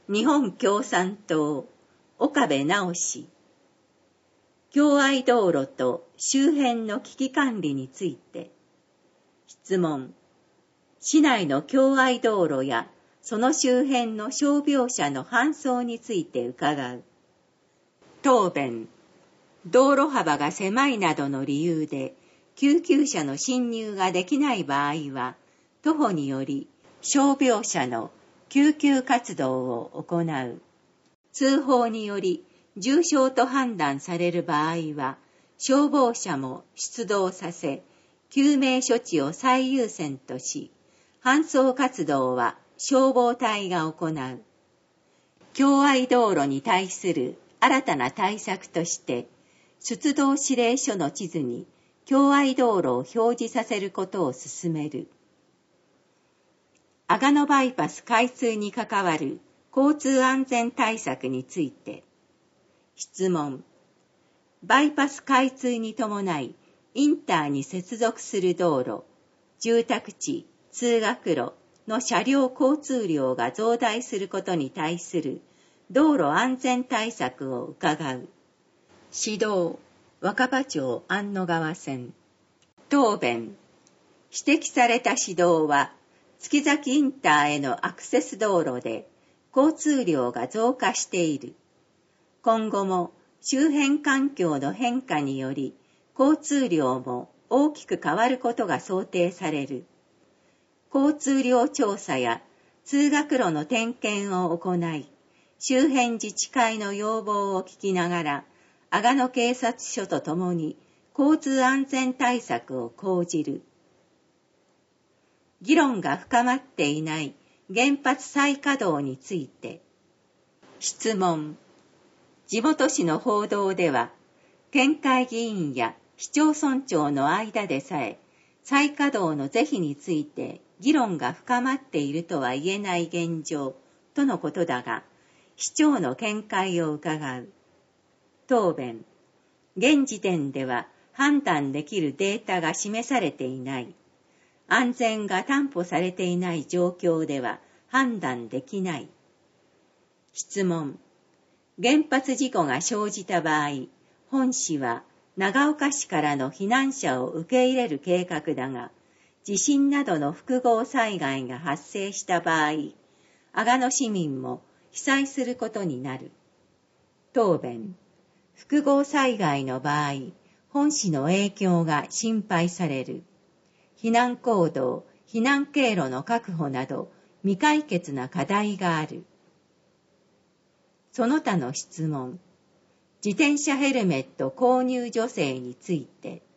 日本共産党岡部直氏、共愛道路と周辺の危機管理について。質問。市内の共愛道路やその周辺の傷病者の搬送について伺う。答弁。道路幅が狭いなどの理由で救急車の進入ができない場合は、徒歩により傷病者の救急活動を行う。通報により重傷と判断される場合は、消防車も出動させ、救命処置を最優先とし、搬送活動は消防隊が行う。共愛道路に対する新たな対策として、出動指令書の地図に共愛道路を表示させることを進める。阿賀野バイパス開通に関わる交通安全対策について。質問。バイパス開通に伴い、インターに接続する道路、住宅地、通学路の車両交通量が増大することに対する道路安全対策を伺う。指導、若葉町安野川線。答弁。指摘された指導は、月崎インターへのアクセス道路で交通量が増加している。今後も周辺環境の変化により交通量も大きく変わることが想定される。交通量調査や通学路の点検を行い、周辺自治会の要望を聞きながら、阿賀野警察署とともに交通安全対策を講じる。議論が深まっていない原発再稼働について。質問。地元紙の報道では、県会議員や市町村長の間でさえ、再稼働の是非について議論が深まっているとは言えない現状とのことだが、市長の見解を伺う。答弁。現時点では判断できるデータが示されていない。安全が担保されていない状況では判断できない。質問。原発事故が生じた場合、本市は長岡市からの避難者を受け入れる計画だが、地震などの複合災害が発生した場合、阿賀野市民も被災することになる。答弁。複合災害の場合、本市の影響が心配される。避難行動、避難経路の確保など未解決な課題がある。その他の質問。自転車ヘルメット購入助成について。